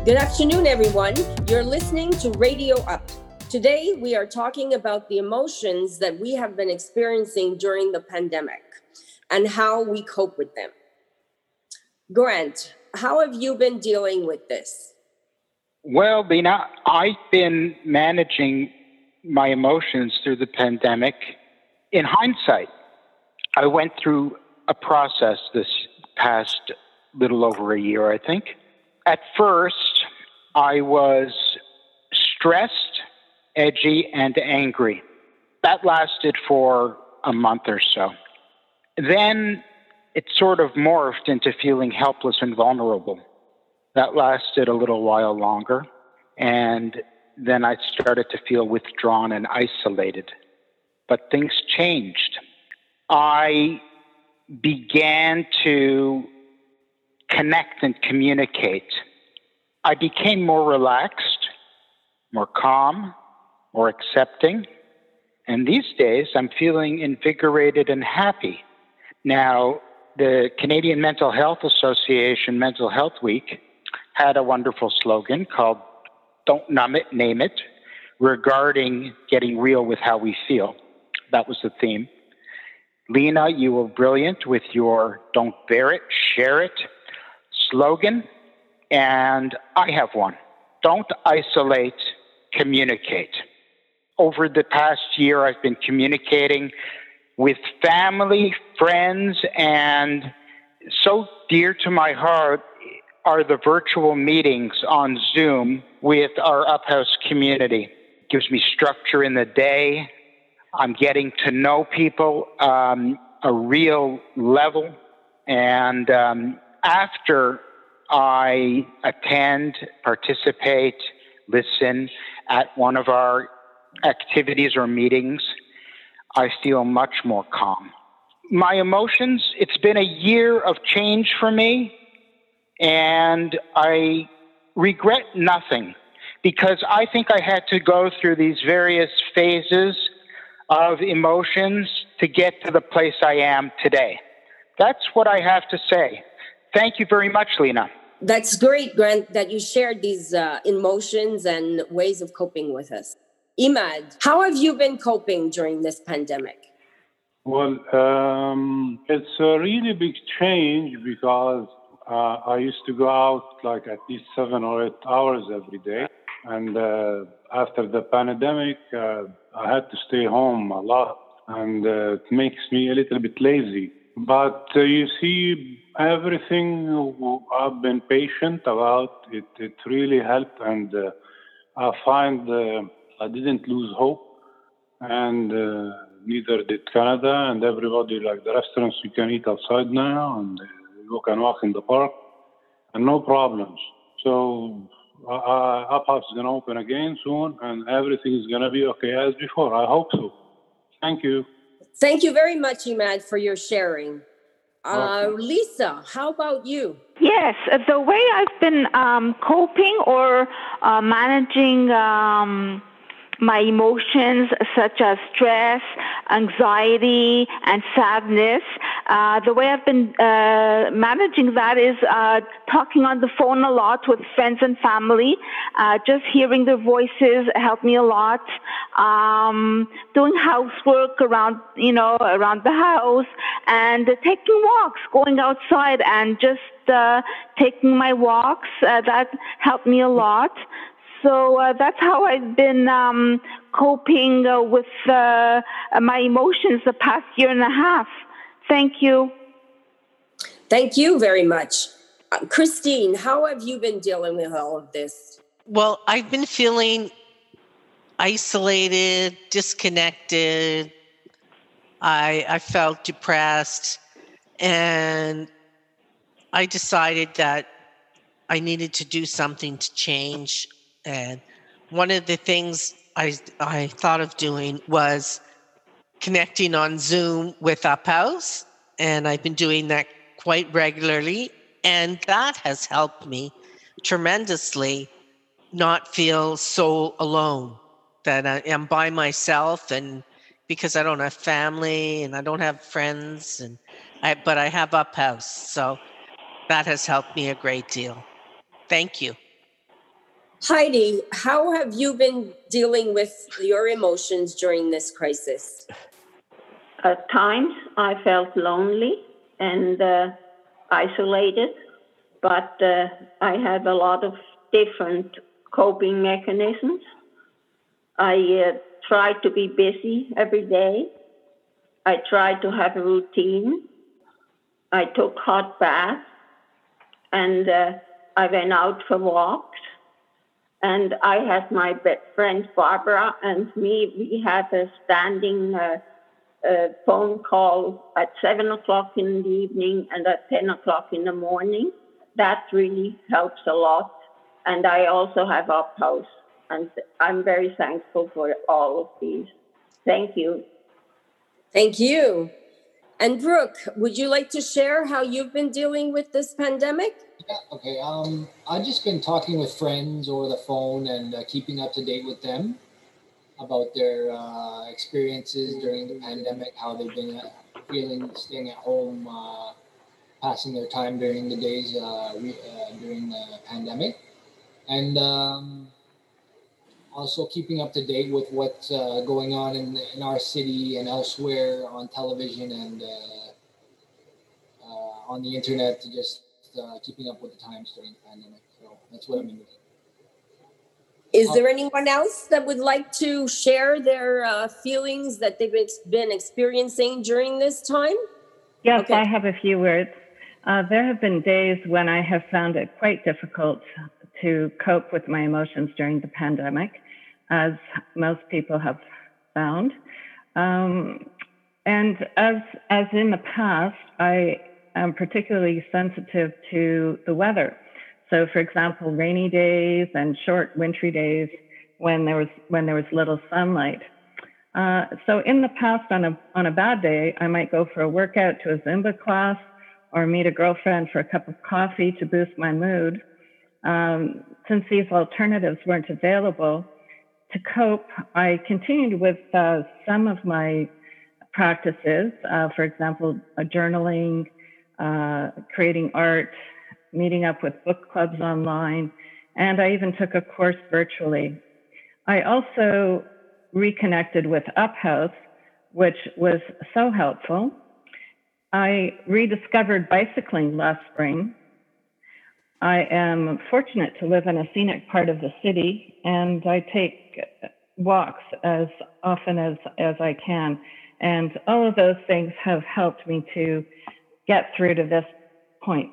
Good afternoon, everyone. You're listening to Radio Up. Today, we are talking about the emotions that we have been experiencing during the pandemic and how we cope with them. Grant, how have you been dealing with this? Well, Lena, I've been managing my emotions through the pandemic. In hindsight, I went through a process this past little over a year, I think. At first, I was stressed, edgy, and angry. That lasted for a month or so. Then it sort of morphed into feeling helpless and vulnerable. That lasted a little while longer. And then I started to feel withdrawn and isolated. But things changed. I began to connect and communicate. I became more relaxed, more calm, more accepting. And these days, I'm feeling invigorated and happy. Now, the Canadian Mental Health Association Mental Health Week had a wonderful slogan called Don't Numb It, Name It, regarding getting real with how we feel. That was the theme. Lena, you were brilliant with your Don't Bear It, Share It slogan, and I have one. Don't isolate, communicate. Over the past year, I've been communicating with family, friends, and so dear to my heart are the virtual meetings on Zoom with our Uphouse community. It gives me structure in the day. I'm getting to know people a real level. And after I attend, participate, listen at one of our activities or meetings, I feel much more calm. My emotions, it's been a year of change for me, and I regret nothing because I think I had to go through these various phases of emotions to get to the place I am today. That's what I have to say. Thank you very much, Lena. That's great, Grant, that you shared these emotions and ways of coping with us. Imad, how have you been coping during this pandemic? Well, it's a really big change because I used to go out like at least 7 or 8 hours every day. And after the pandemic, I had to stay home a lot. And it makes me a little bit lazy. But you see, everything I've been patient about, it really helped. And I find I didn't lose hope. And neither did Canada. And everybody, like the restaurants, you can eat outside now. And you can walk in the park. And no problems. So Uphouse is going to open again soon. And everything is going to be okay as before. I hope so. Thank you. Thank you very much, Imad, for your sharing. Lisa, how about you? Yes, the way I've been coping or managing my emotions such as stress, anxiety, and sadness, the way I've been managing that is talking on the phone a lot with friends and family. Just hearing their voices helped me a lot. Doing housework around the house, and taking walks, going outside and just taking my walks. That helped me a lot. So that's how I've been coping with my emotions the past year and a half. Thank you. Thank you very much. Christine, how have you been dealing with all of this? Well, I've been feeling isolated, disconnected. I felt depressed, and I decided that I needed to do something to change. And one of the things I thought of doing was connecting on Zoom with Uphouse, and I've been doing that quite regularly, and that has helped me tremendously not feel so alone, that I am by myself, and because I don't have family and I don't have friends, but I have Uphouse, so that has helped me a great deal. Thank you. Heidi, how have you been dealing with your emotions during this crisis? At times, I felt lonely and isolated, but I had a lot of different coping mechanisms. I tried to be busy every day. I tried to have a routine. I took hot baths, and I went out for walks. And I had my friend Barbara and me, we had a standing phone call at 7 o'clock in the evening and at 10 o'clock in the morning. That really helps a lot. And I also have Uphouse, and I'm very thankful for all of these. Thank you. Thank you. And Brooke, would you like to share how you've been dealing with this pandemic? Yeah, okay. I've just been talking with friends over the phone and keeping up to date with them about their experiences during the pandemic, how they've been feeling, staying at home, passing their time during the days during the pandemic. And also keeping up to date with what's going on in our city and elsewhere on television and on the internet, to just keeping up with the times during the pandemic. So that's what I've been doing. Is there anyone else that would like to share their feelings that they've been experiencing during this time? Yes, Okay. I have a few words. There have been days when I have found it quite difficult to cope with my emotions during the pandemic, as most people have found. And as in the past, I am particularly sensitive to the weather. So, for example, rainy days and short wintry days when there was little sunlight. So, in the past, on a bad day, I might go for a workout to a Zumba class or meet a girlfriend for a cup of coffee to boost my mood. Since these alternatives weren't available to cope, I continued with some of my practices. For example, journaling, creating art, meeting up with book clubs online, and I even took a course virtually. I also reconnected with Uphouse, which was so helpful. I rediscovered bicycling last spring. I am fortunate to live in a scenic part of the city, and I take walks as often as I can. And all of those things have helped me to get through to this point.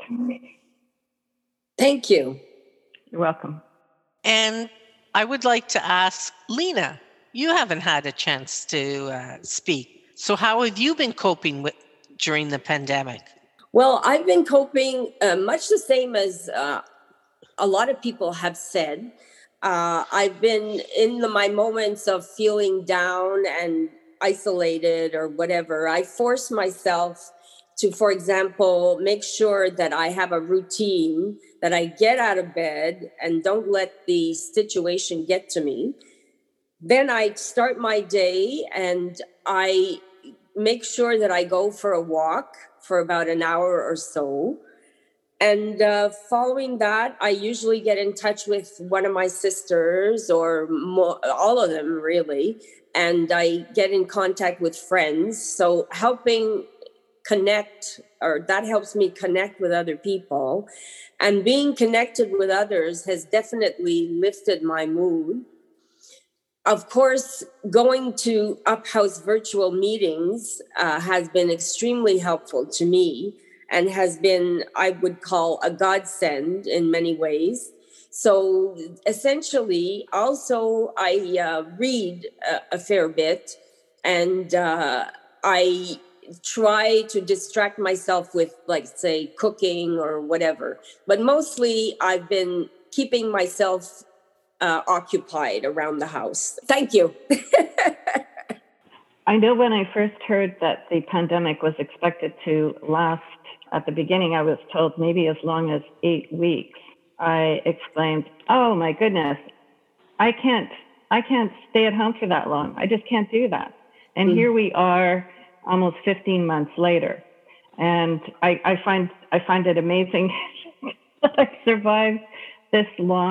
Thank you. You're welcome. And I would like to ask Lena, you haven't had a chance to speak. So how have you been coping during the pandemic? Well, I've been coping much the same as a lot of people have said. I've been in my moments of feeling down and isolated or whatever. I force myself to, for example, make sure that I have a routine, that I get out of bed and don't let the situation get to me. Then I start my day and I make sure that I go for a walk for about an hour or so. And following that, I usually get in touch with one of my sisters or all of them, really. And I get in contact with friends. So helping connect, or that helps me connect with other people. And being connected with others has definitely lifted my mood. Of course, going to Uphouse virtual meetings has been extremely helpful to me and has been, I would call, a godsend in many ways. So essentially, also, I read a fair bit, and I try to distract myself with, like, say, cooking or whatever. But mostly, I've been keeping myself occupied around the house. Thank you. I know when I first heard that the pandemic was expected to last, at the beginning, I was told maybe as long as 8 weeks. I exclaimed, "Oh my goodness, I can't stay at home for that long. I just can't do that." And here we are, almost 15 months later, and I find it amazing that I survived this long.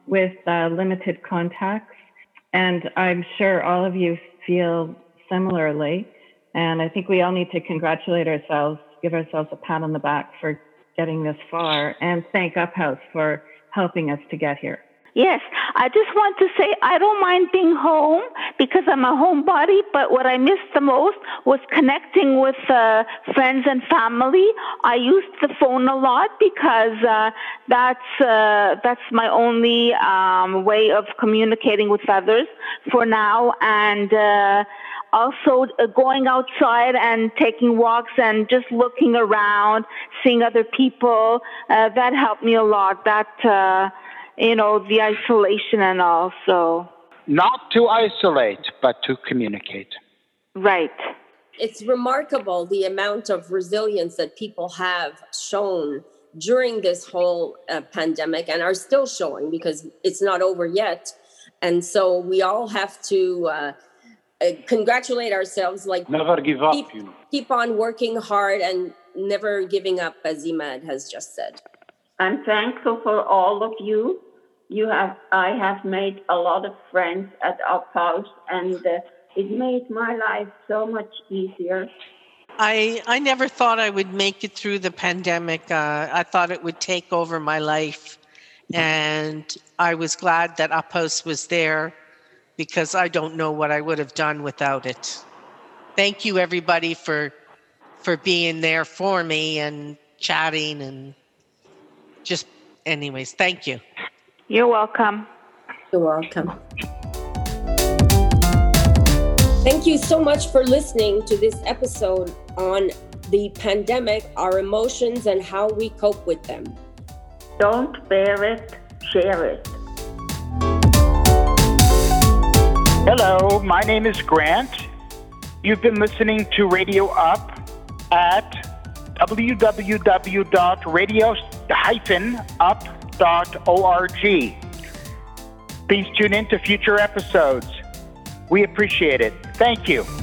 with limited contacts. And I'm sure all of you feel similarly. And I think we all need to congratulate ourselves, give ourselves a pat on the back for getting this far, and thank Uphouse for helping us to get here. Yes, I just want to say I don't mind being home because I'm a homebody, but what I missed the most was connecting with friends and family. I used the phone a lot because that's my only way of communicating with others for now, and also going outside and taking walks and just looking around, seeing other people, that helped me a lot. That the isolation and all. So not to isolate, but to communicate. Right. It's remarkable the amount of resilience that people have shown during this whole pandemic and are still showing, because it's not over yet. And so we all have to congratulate ourselves, like never give up. Keep on working hard and never giving up, as Imad has just said. I'm thankful for all of you. I have made a lot of friends at Uphouse, and it made my life so much easier. I never thought I would make it through the pandemic. I thought it would take over my life, and I was glad that Uphouse was there, because I don't know what I would have done without it. Thank you, everybody, for being there for me and chatting and just, anyways, thank you. You're welcome. You're welcome. Thank you so much for listening to this episode on the pandemic, our emotions, and how we cope with them. Don't bear it, share it. Hello, my name is Grant. You've been listening to Radio Up at www.radio-up.org. Please tune in to future episodes. We appreciate it. Thank you.